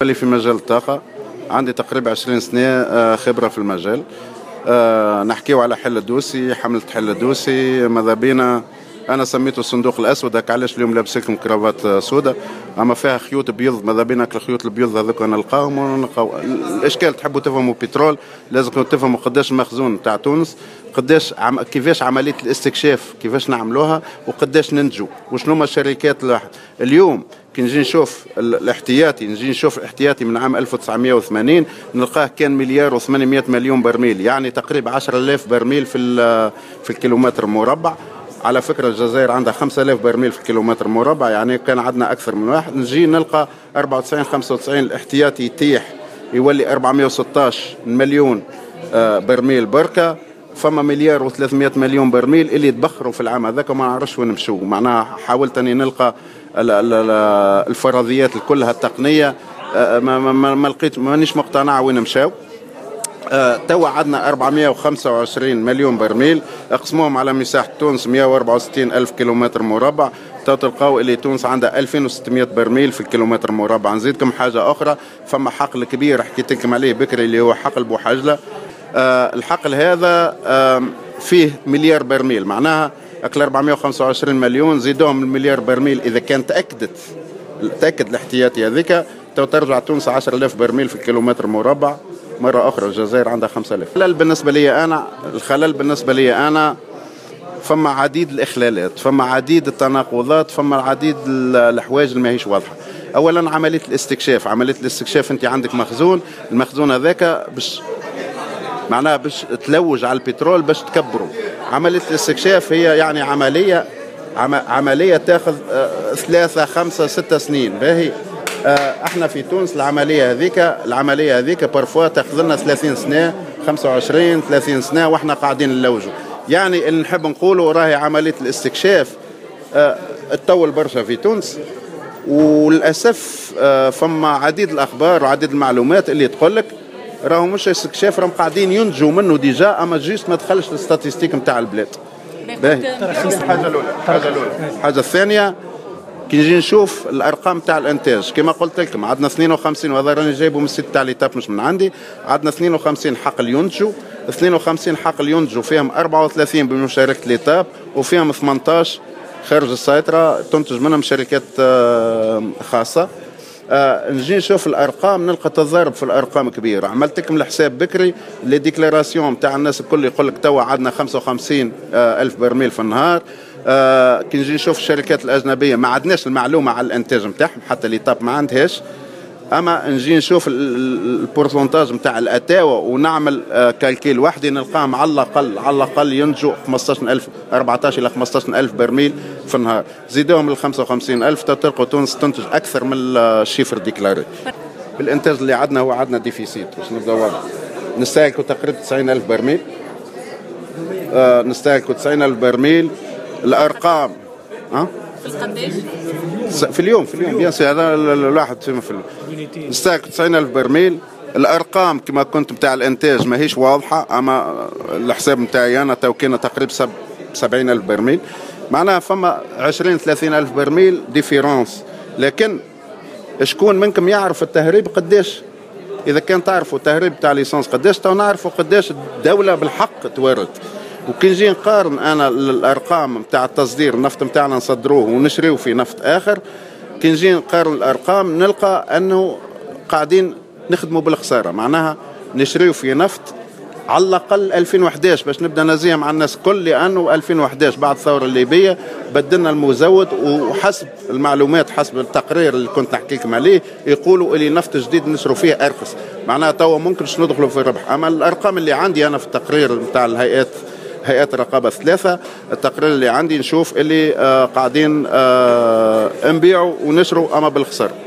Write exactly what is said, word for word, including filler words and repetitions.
لي في مجال الطاقة، عندي تقريبا عشرين سنة خبرة في المجال. نحكيو على حل الدوسي، حملة حل الدوسي. ماذا بينا أنا سميته الصندوق الأسود، هكا علاش اليوم لابس لكم كرافات سوداء أما فيها خيوط بيض. ماذا بينا الخيوط البيض هذوك نلقاهم ونلقاو الإشكال. تحبوا تفهموا بترول لازم تفهموا قداش المخزون تاع تونس، قداش عم... كيفاش عملية الاستكشاف كيفاش نعملوها وقداش ننتجوا وشنو هما الشركات الواحد. اليوم كي نجي نشوف الاحتياطي نجي نشوف الاحتياطي من عام ألف وتسعمائة وثمانين نلقاه كان مليار وثمانمائة مليون برميل، يعني تقريبا عشرة آلاف برميل في في الكيلومتر مربع. على فكرة الجزائر عندها خمسة آلاف برميل في الكيلومتر مربع، يعني كان عندنا أكثر من واحد. نجي نلقى أربعة وتسعين خمسة وتسعين الاحتياطي يتيح يولي أربعمائة وستة عشر مليون برميل بركة. فما مليار وثلاثمائة مليون برميل اللي تبخروا في العام هذاك وما نعرفش وين مشوا. معناها حاولت اني نلقى الفرضيات كلها التقنيه، ما, ما, ما لقيت مانيش مقتنع وين مشاو. توا عندنا أربعمائة وخمسة وعشرين مليون برميل اقسموهم على مساحه تونس مائة وأربعة وستين ألف كيلومتر مربع، تو تلقاو اللي تونس عندها ألفين وستمائة برميل في الكيلومتر مربع. نزيدكم حاجه اخرى، فما حقل كبير حكيت لكم عليه بكري اللي هو حقل بوحجله. أه الحقل هذا أه فيه مليار برميل، معناها أكل أربعمائة وخمسة وعشرين مليون زيدوهم المليار برميل. إذا كان تأكدت تأكد الاحتياطي هذيك تو ترجع تونس عشرة آلاف برميل في الكيلومتر مربع. مرة أخرى الجزائر عندها خمسة آلاف. الخلل بالنسبة لي أنا الخلل بالنسبة لي أنا فما عديد الإخلالات، فما عديد التناقضات، فما عديد الحوايج اللي ماهيش واضحة. أولا عملية الاستكشاف، عملية الاستكشاف أنت عندك مخزون، المخزون هذاك باش معناها باش تلوج على البترول باش تكبره. عملية الاستكشاف هي يعني عملية عم عملية تاخذ ثلاثة خمسة ستة سنين. باهي احنا في تونس العملية هذيك العملية هذيك بارفوا تاخذ لنا ثلاثين سنة خمسة وعشرين ثلاثين سنة واحنا قاعدين نلوجوا. يعني اللي نحب نقوله راهي عملية الاستكشاف تطول برشا في تونس، وللأسف فما عديد الأخبار وعديد المعلومات اللي تقول لك راهو مش استكشاف، راهم قاعدين ينتجوا منه ديجا اما جيست ما دخلش الستاتيستيك نتاع البلاد. باهي الحاجه الاولى. الحاجه الاولى الحاجه الثانيه كي نجي نشوف الارقام تاع الانتاج كما قلت لكم عندنا اثنين وخمسين، وهذا راني جايبه من السيت تاع ليتاب مش من عندي. عندنا اثنين وخمسين حقل ينتجوا، اثنين وخمسين حقل ينتجوا فيهم أربعة وثلاثين بمشاركه ليتاب وفيهم ثمانية عشر خارج السيطره تنتج منهم شركات خاصه. آه نجي نشوف الارقام نلقى تضارب في الارقام كبيره. عملت لكم الحساب بكري لي ديكلاراسيون تاع الناس الكل يقول لك توا عندنا خمسة وخمسين آه الف برميل في النهار. آه كي نجي نشوف الشركات الاجنبيه ما عندناش المعلومه على الانتاج نتاعهم، حتى اللي طاب ما عندهاش. اما نجي نشوف البورسنتاج نتاع الاتاوه ونعمل آه كالكيل وحدي نلقاهم على الاقل على الاقل ينتجوا خمسة عشر ألف أربعة عشر الى خمسة عشر ألف برميل في النهار. زيدوهم ال خمسة وخمسين ألف تلقوا تونس تنتج اكثر من الشيفر ديكلاري. بالانتاج اللي عندنا هو عندنا ديفيسيت باش نبدا واضح. نستهلكوا تقريبا تسعين ألف برميل. آه نستهلكوا تسعين ألف برميل. الارقام ها في اليوم في اليوم بيان سي هذا الواحد في اليوم نستهلك تسعين ألف برميل. الارقام كما كنت نتاع الانتاج ماهيش واضحه، اما الحساب نتاعي انا تو كان تقريبا سبعين ألف برميل، معناها فما عشرين ثلاثين ألف برميل ديفيرونس. لكن شكون منكم يعرف التهريب قداش؟ اذا كان تعرفوا التهريب تاع ليسانس قداش تو نعرفوا قداش الدوله بالحق تورد. وكي نجي نقارن انا الارقام نتاع التصدير النفط نتاعنا نصدروه ونشريوه في نفط اخر، كي نجي نقارن الارقام نلقى انه قاعدين نخدموا بالخساره. معناها نشريو في نفط على الاقل ألفين وأحد عشر باش نبدا نزيه مع الناس الكل، لانه ألفين وأحد عشر بعد الثوره الليبيه بدلنا المزود، وحسب المعلومات حسب التقرير اللي كنت نحكي لكم عليه يقولوا اللي نفط جديد نشروا فيه ارخص. معناها توا ممكنش ندخلوا في الربح. اما الارقام اللي عندي انا في التقرير نتاع الهيئات هيئات الرقابه الثلاثه، التقرير اللي عندي نشوف اللي آه قاعدين آه نبيعوا ونشروا اما بالخساره.